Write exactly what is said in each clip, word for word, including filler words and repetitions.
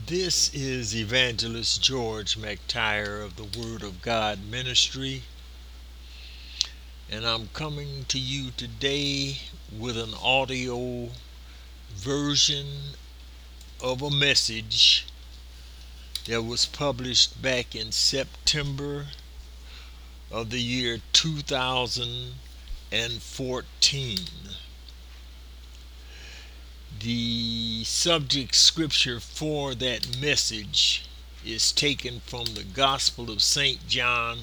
This is Evangelist George McTire of the Word of God Ministry, and I'm coming to you today with an audio version of a message that was published back in September of the year two thousand fourteen. The subject scripture for that message is taken from the Gospel of Saint John,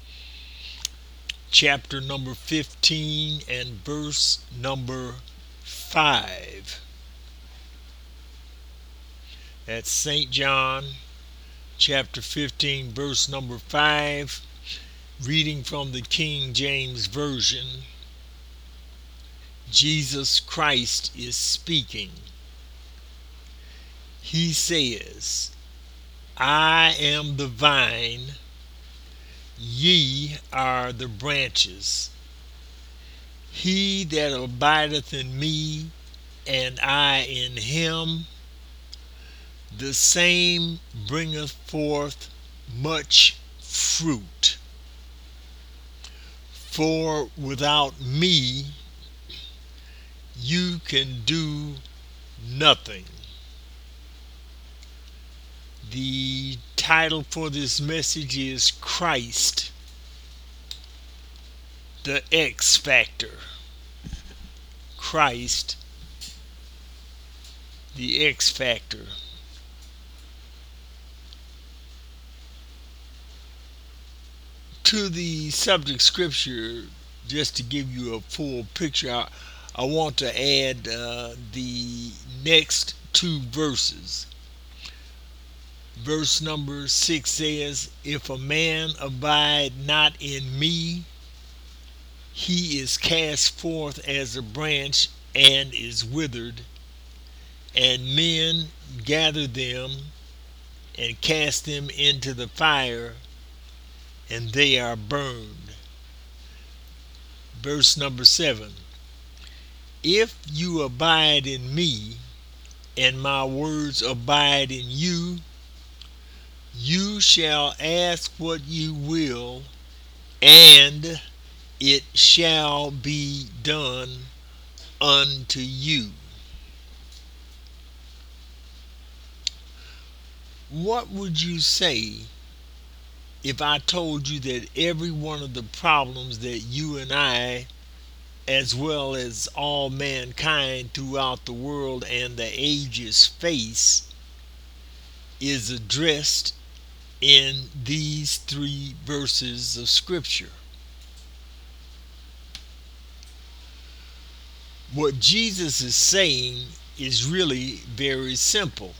chapter number fifteen and verse number five. That's Saint John, chapter fifteen, verse number five, reading from the King James Version. Jesus Christ is speaking. He says, I am the vine, ye are the branches. He that abideth in me, and I in him, the same bringeth forth much fruit. For without me you can do nothing. The title for this message is Christ, the X Factor. Christ, the X Factor. To the subject scripture, just to give you a full picture, I, I want to add uh, the next two verses. Verse number six says, If a man abide not in me, he is cast forth as a branch and is withered, and men gather them and cast them into the fire, and they are burned. Verse number seven, If you abide in me, and my words abide in you, you shall ask what you will, and it shall be done unto you. What would you say if I told you that every one of the problems that you and I, as well as all mankind throughout the world and the ages, face is addressed in these three verses of Scripture? What Jesus is saying is really very simple.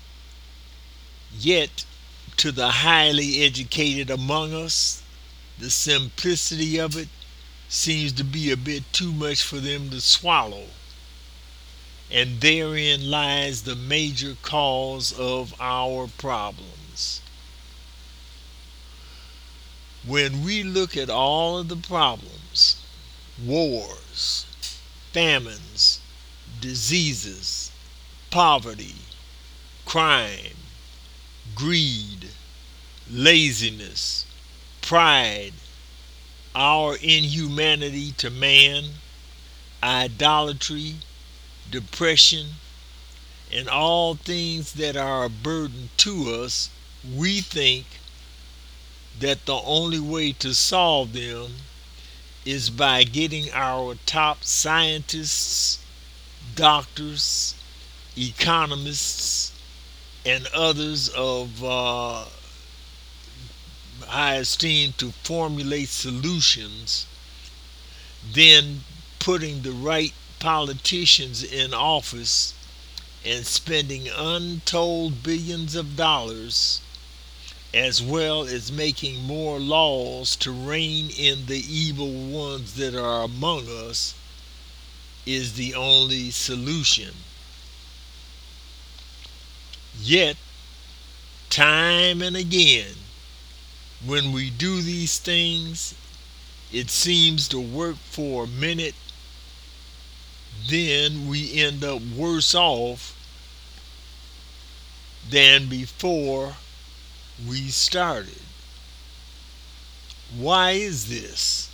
Yet, to the highly educated among us, the simplicity of it seems to be a bit too much for them to swallow. And therein lies the major cause of our problems. When we look at all of the problems, wars, famines, diseases, poverty, crime, greed, laziness, pride, our inhumanity to man, idolatry, depression, and all things that are a burden to us, we think that the only way to solve them is by getting our top scientists, doctors, economists, and others of uh, high esteem to formulate solutions, then putting the right politicians in office and spending untold billions of dollars, as well as making more laws to rein in the evil ones that are among us, is the only solution. Yet, time and again, when we do these things, it seems to work for a minute, then we end up worse off than before we started. Why is this?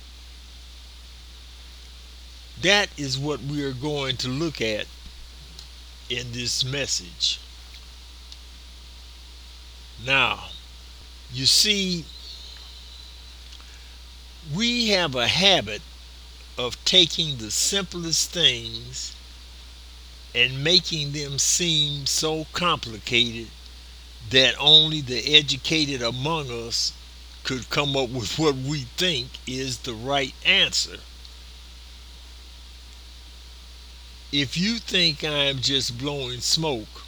That is what we are going to look at in this message. Now, you see, we have a habit of taking the simplest things and making them seem so complicated that only the educated among us could come up with what we think is the right answer. If you think I'm just blowing smoke,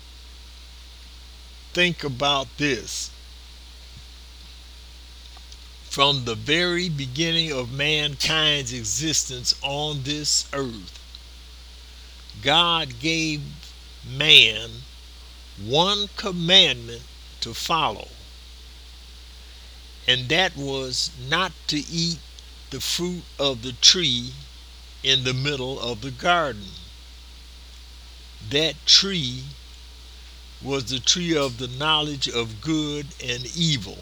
think about this. From the very beginning of mankind's existence on this earth, God gave man one commandment to follow, and that was not to eat the fruit of the tree in the middle of the garden. That tree was the tree of the knowledge of good and evil.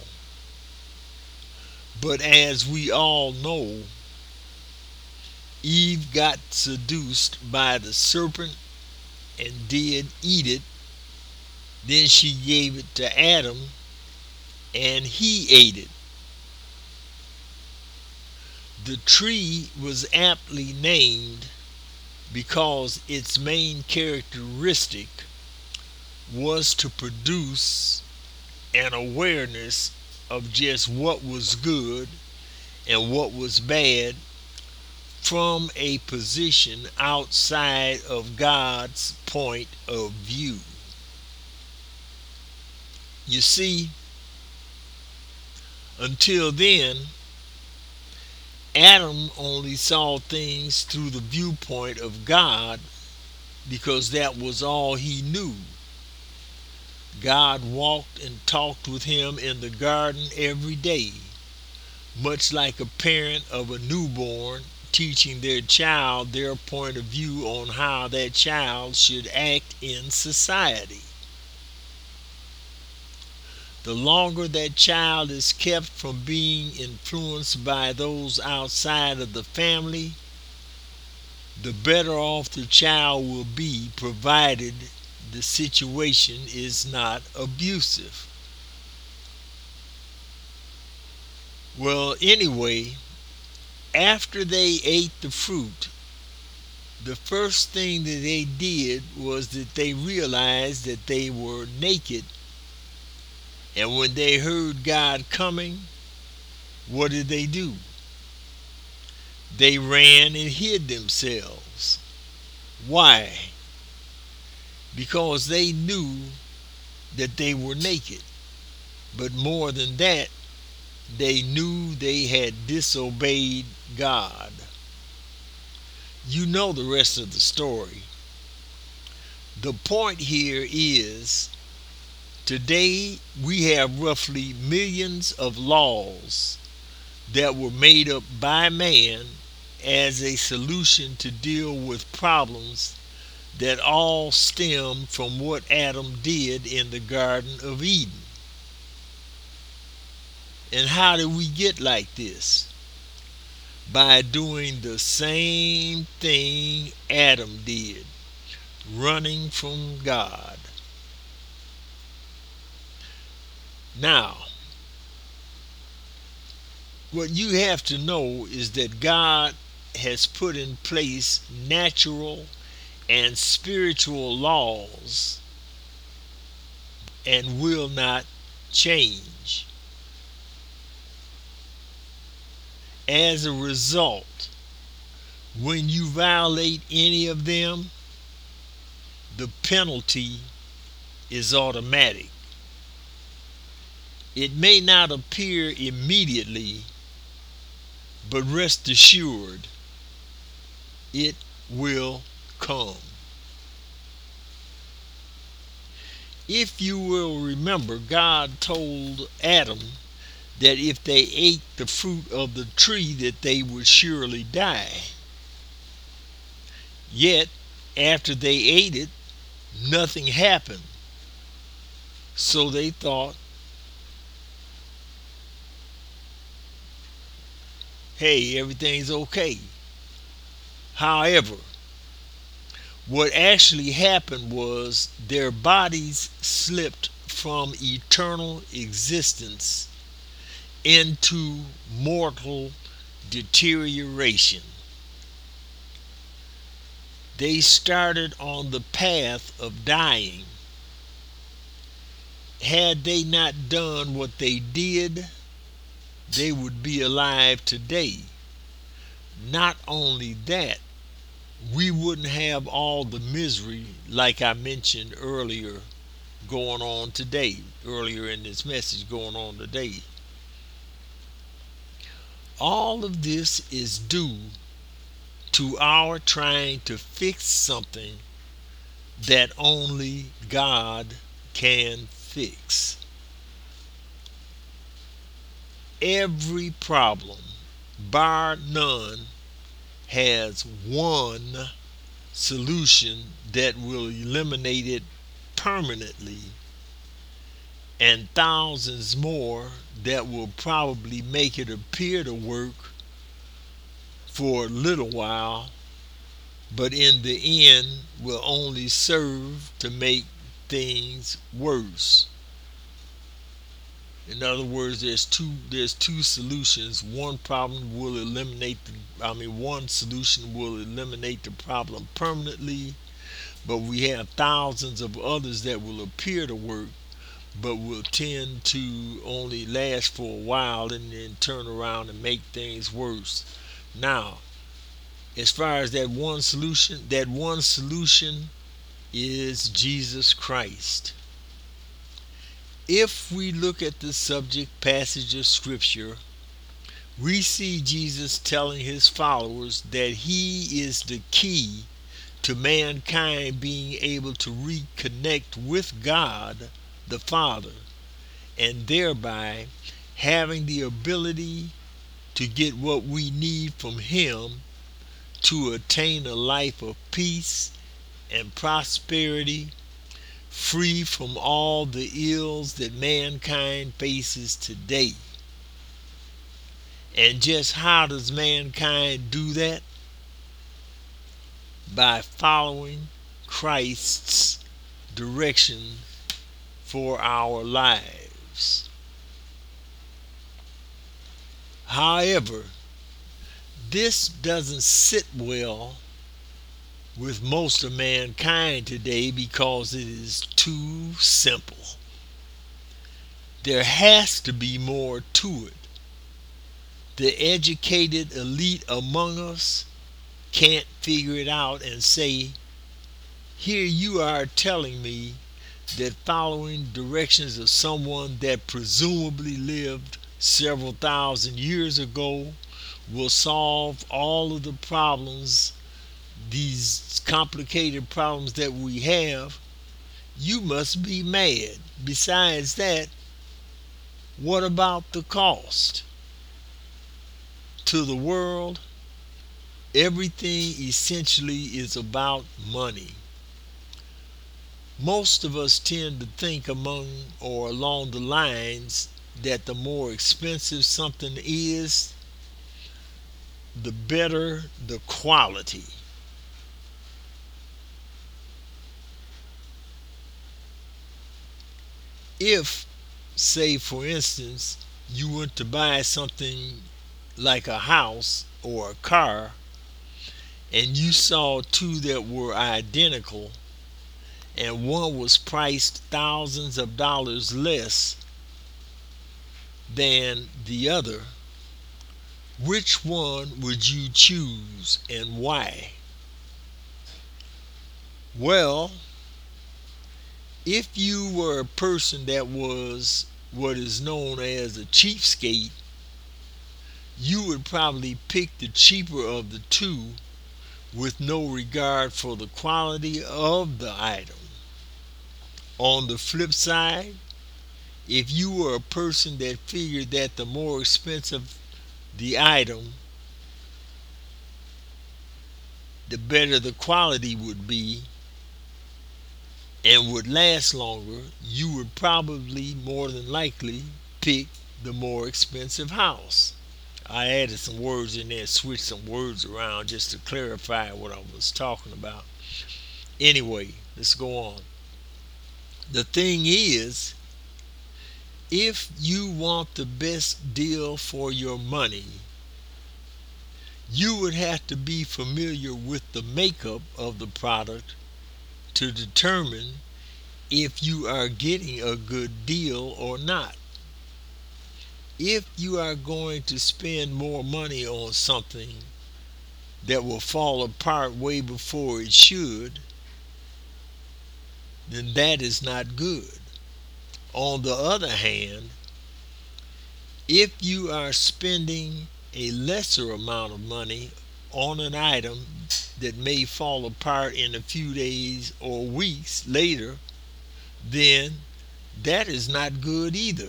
But as we all know, Eve got seduced by the serpent and did eat it. Then she gave it to Adam and he ate it. The tree was aptly named because its main characteristic was to produce an awareness of just what was good and what was bad from a position outside of God's point of view. You see, until then, Adam only saw things through the viewpoint of God because that was all he knew. God walked and talked with him in the garden every day, much like a parent of a newborn teaching their child their point of view on how that child should act in society. The longer that child is kept from being influenced by those outside of the family, the better off the child will be, provided the situation is not abusive. Well, anyway, after they ate the fruit, the first thing that they did was that they realized that they were naked. And when they heard God coming, what did they do? They ran and hid themselves. Why? Because they knew that they were naked. But more than that, they knew they had disobeyed God. You know the rest of the story. The point here is, today we have roughly millions of laws that were made up by man as a solution to deal with problems that all stem from what Adam did in the Garden of Eden. And how did we get like this? By doing the same thing Adam did, running from God. Now, what you have to know is that God has put in place natural and spiritual laws and will not change. As a result, when you violate any of them, the penalty is automatic. It may not appear immediately, but rest assured, it will come. If you will remember, God told Adam that if they ate the fruit of the tree that they would surely die. Yet, after they ate it, nothing happened. So they thought, hey, everything's okay. However, what actually happened was their bodies slipped from eternal existence into mortal deterioration. They started on the path of dying. Had they not done what they did, they would be alive today. Not only that, we wouldn't have all the misery, like I mentioned earlier, going on today, earlier in this message, going on today. All of this is due to our trying to fix something that only God can fix. Every problem, bar none, has one solution that will eliminate it permanently, and thousands more that will probably make it appear to work for a little while, but in the end will only serve to make things worse. In other words, there's two there's two solutions. One problem will eliminate the, I mean one solution will eliminate the problem permanently, but we have thousands of others that will appear to work but will tend to only last for a while and then turn around and make things worse. Now, as far as that one solution, that one solution is Jesus Christ. If we look at the subject passage of Scripture, we see Jesus telling his followers that he is the key to mankind being able to reconnect with God the Father, and thereby having the ability to get what we need from him to attain a life of peace and prosperity, free from all the ills that mankind faces today. And just how does mankind do that? By following Christ's direction for our lives. However, this doesn't sit well with most of mankind today because it is too simple. There has to be more to it. The educated elite among us can't figure it out and say, here you are telling me that following directions of someone that presumably lived several thousand years ago will solve all of the problems, these complicated problems that we have. You must be mad. Besides that, what about the cost? To the world, everything essentially is about money. Most of us tend to think among or along the lines that the more expensive something is, the better the quality. If, say for instance, you went to buy something like a house or a car and you saw two that were identical and one was priced thousands of dollars less than the other, which one would you choose and why? Well, if you were a person that was what is known as a cheapskate, you would probably pick the cheaper of the two with no regard for the quality of the item. On the flip side, if you were a person that figured that the more expensive the item, the better the quality would be, and would last longer, you would probably more than likely pick the more expensive house. I added some words in there, switched some words around just to clarify what I was talking about. Anyway, let's go on. The thing is, if you want the best deal for your money, you would have to be familiar with the makeup of the product to determine if you are getting a good deal or not. If you are going to spend more money on something that will fall apart way before it should, then that is not good. On the other hand, if you are spending a lesser amount of money on an item that may fall apart in a few days or weeks later, then that is not good either.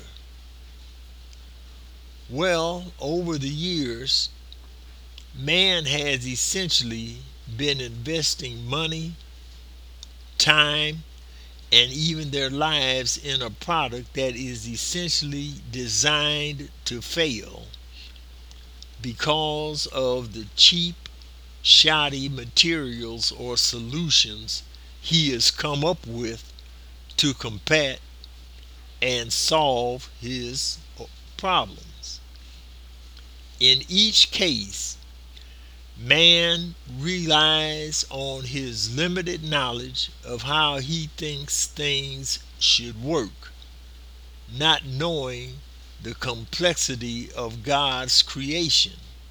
Well, over the years, man has essentially been investing money, time, and even their lives in a product that is essentially designed to fail because of the cheap, shoddy materials or solutions he has come up with to combat and solve his problems. In each case, man relies on his limited knowledge of how he thinks things should work, not knowing the complexity of God's creation.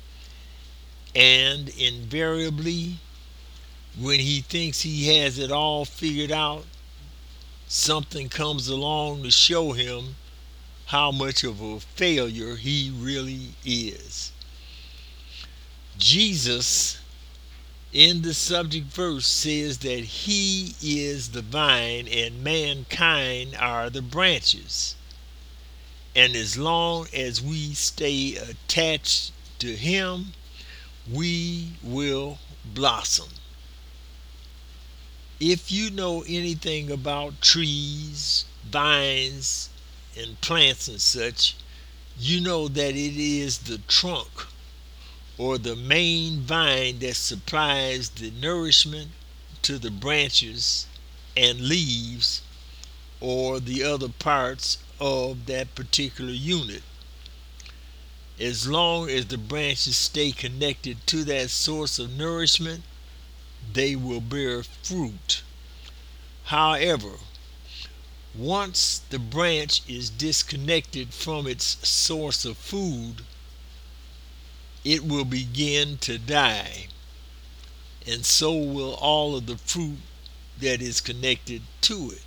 And invariably, when he thinks he has it all figured out, something comes along to show him how much of a failure he really is. Jesus, in the subject verse, says that he is the vine and mankind are the branches. And as long as we stay attached to him, we will blossom. If you know anything about trees, vines, and plants and such, you know that it is the trunk or the main vine that supplies the nourishment to the branches and leaves or the other parts of that particular unit. As long as the branches stay connected to that source of nourishment, they will bear fruit. However, once the branch is disconnected from its source of food, it will begin to die, and so will all of the fruit that is connected to it.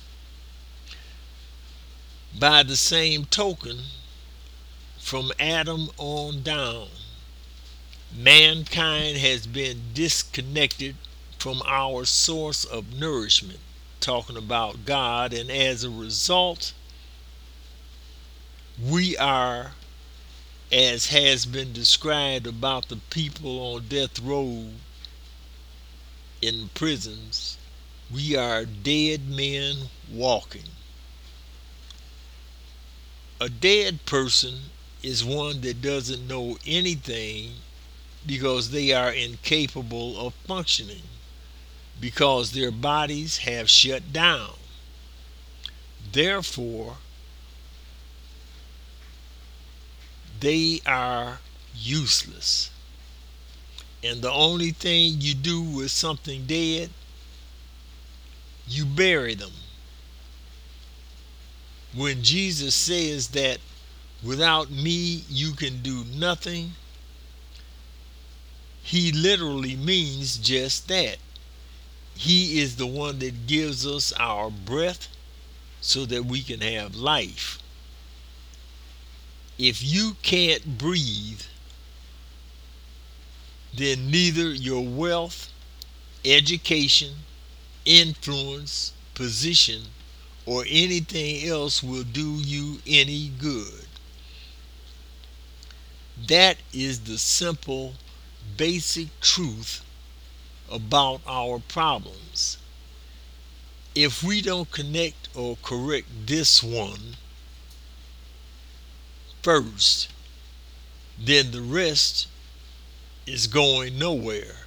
By the same token, from Adam on down, mankind has been disconnected from our source of nourishment, talking about God, and as a result, we are, as has been described about the people on death row in prisons, we are dead men walking. A dead person is one that doesn't know anything because they are incapable of functioning, because their bodies have shut down. Therefore, they are useless. And the only thing you do with something dead, you bury them. When Jesus says that without me you can do nothing, he literally means just that. He is the one that gives us our breath so that we can have life. If you can't breathe, then neither your wealth, education, influence, position, or anything else will do you any good. That is the simple, basic truth about our problems. If we don't connect or correct this one first, then the rest is going nowhere.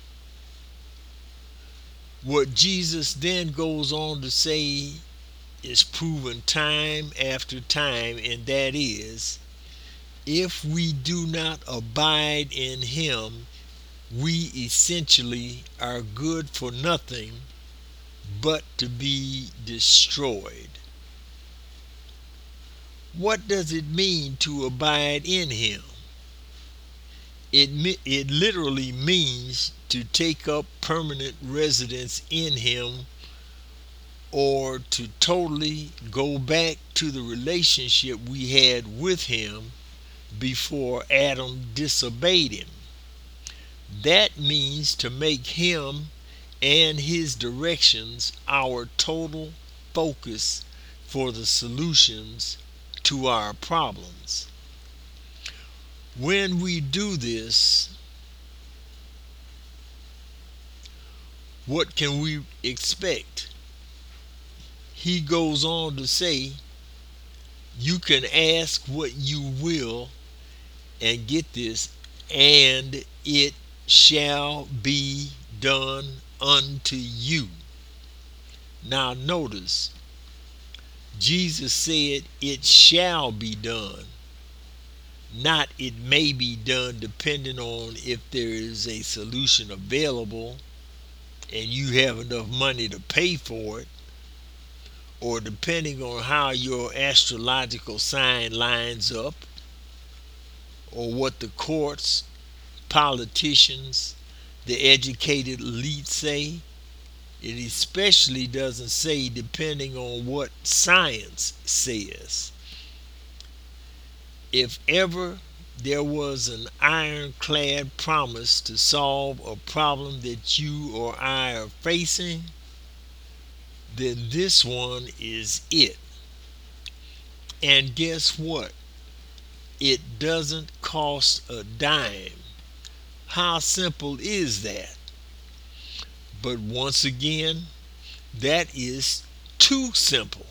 What Jesus then goes on to say is proven time after time, and that is, if we do not abide in Him, we essentially are good for nothing but to be destroyed. What does it mean to abide in Him? It, it literally means to take up permanent residence in Him, or to totally go back to the relationship we had with Him before Adam disobeyed Him. That means to make Him and His directions our total focus for the solutions to our problems. When we do this, what can we expect? He goes on to say, you can ask what you will, and get this, and it shall be done unto you. Now notice, Jesus said it shall be done, not it may be done, depending on if there is a solution available and you have enough money to pay for it, or depending on how your astrological sign lines up, or what the courts, politicians, the educated elite say. It especially doesn't say depending on what science says. If ever there was an ironclad promise to solve a problem that you or I are facing, then this one is it. And guess what? It doesn't cost a dime. How simple is that? But once again, that is too simple.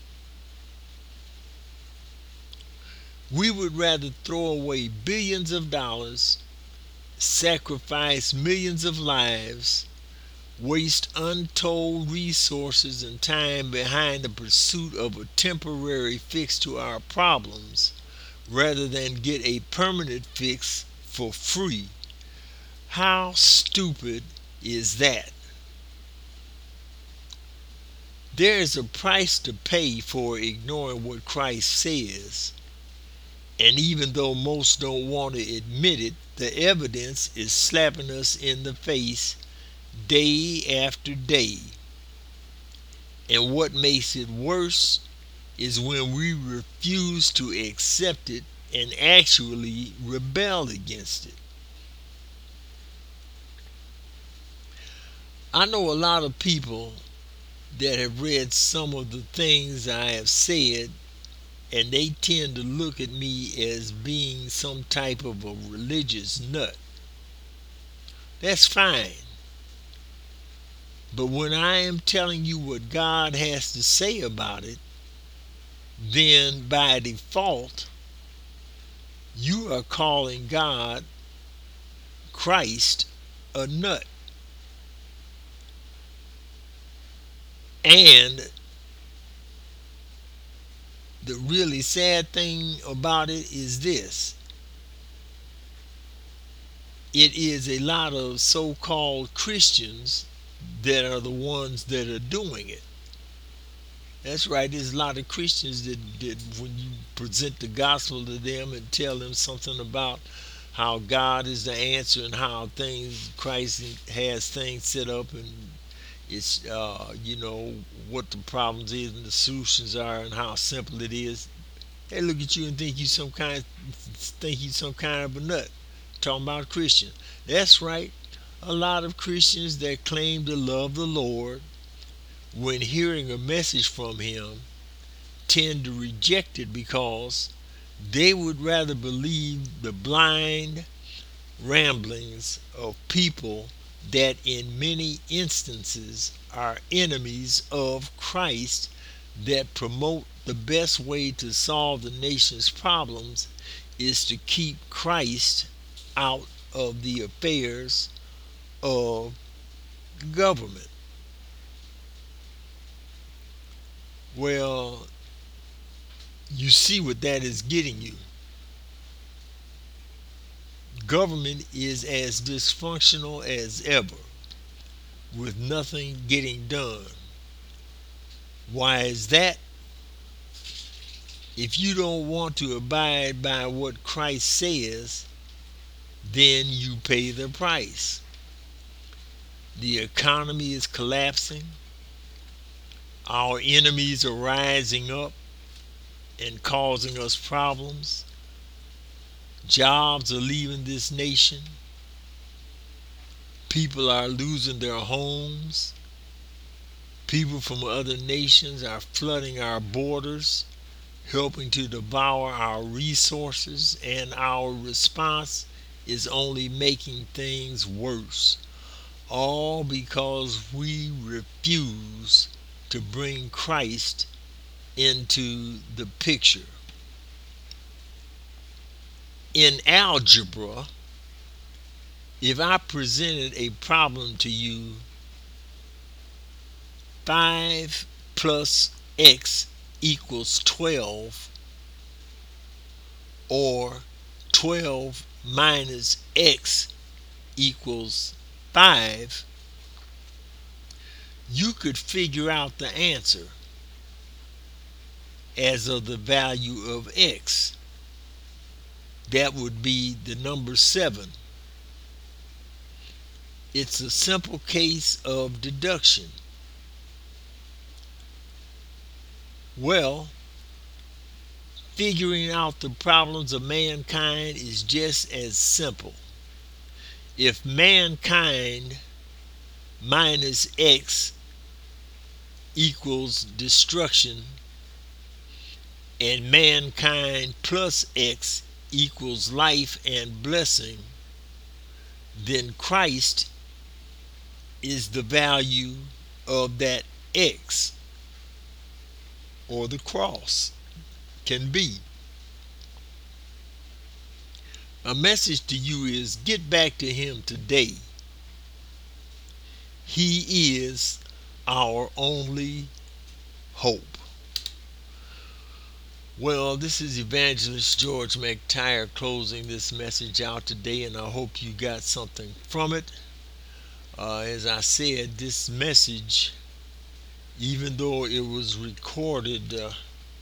We would rather throw away billions of dollars, sacrifice millions of lives, waste untold resources and time behind the pursuit of a temporary fix to our problems, rather than get a permanent fix for free. How stupid is that? There is a price to pay for ignoring what Christ says. And even though most don't want to admit it, the evidence is slapping us in the face day after day. And what makes it worse is when we refuse to accept it and actually rebel against it. I know a lot of people that have read some of the things I have said, and they tend to look at me as being some type of a religious nut. That's fine. But when I am telling you what God has to say about it, then by default, you are calling God, Christ, a nut. And the really sad thing about it is this. It is a lot of so-called Christians that are the ones that are doing it. That's right, there's a lot of Christians that, that when you present the gospel to them and tell them something about how God is the answer and how things, Christ has things set up, and it's uh, you know, what the problems is and the solutions are and how simple it is. They look at you and think you some kind think you some kind of a nut. Talking about a Christian. That's right. A lot of Christians that claim to love the Lord, when hearing a message from Him, tend to reject it because they would rather believe the blind ramblings of people that in many instances are enemies of Christ that promote the best way to solve the nation's problems is to keep Christ out of the affairs of government. Well, you see what that is getting you. Government is as dysfunctional as ever, with nothing getting done. Why is that? If you don't want to abide by what Christ says, then you pay the price. The economy is collapsing. Our enemies are rising up and causing us problems. Jobs are leaving this nation. People are losing their homes. People from other nations are flooding our borders, helping to devour our resources, and our response is only making things worse. All because we refuse to bring Christ into the picture. In algebra, if I presented a problem to you, five plus x equals twelve, or twelve minus x equals five, you could figure out the answer as of the value of x. That would be the number seven. It's a simple case of deduction. Well, figuring out the problems of mankind is just as simple. If mankind minus x equals destruction, and mankind plus x equals life and blessing, then Christ is the value of that x, or the cross can be. A message to you is get back to him today. He is our only hope. Well, this is Evangelist George McTire closing this message out today, and I hope you got something from it. Uh, as I said, this message, even though it was recorded uh,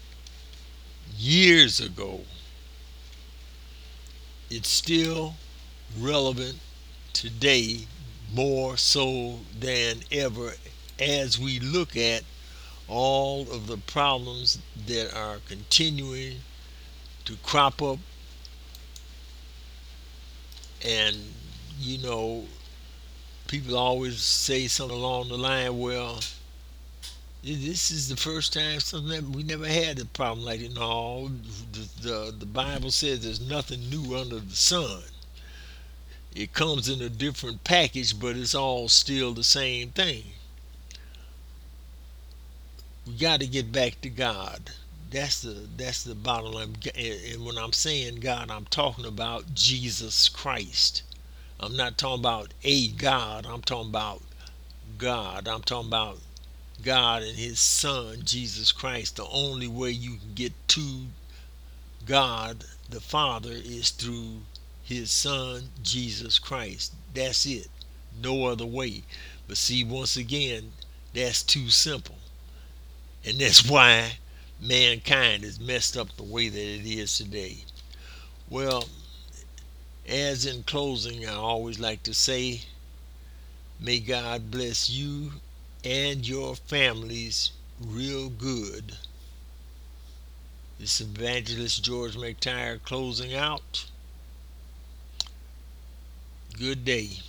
years ago, it's still relevant today more so than ever as we look at all of the problems that are continuing to crop up. And you know, people always say something along the line, well, this is the first time something that we never had a problem like it. No, the, the, the Bible says there's nothing new under the sun. It comes in a different package, but it's all still the same thing. We got to get back to God. That's the that's the bottom line. And when I'm saying God, I'm talking about Jesus Christ. I'm not talking about a God. I'm talking about God. I'm talking about God and his son, Jesus Christ. The only way you can get to God the Father is through his son, Jesus Christ. That's it. No other way. But see, once again, that's too simple. And that's why mankind is messed up the way that it is today. Well, as in closing, I always like to say, may God bless you and your families real good. This is Evangelist George McTire closing out. Good day.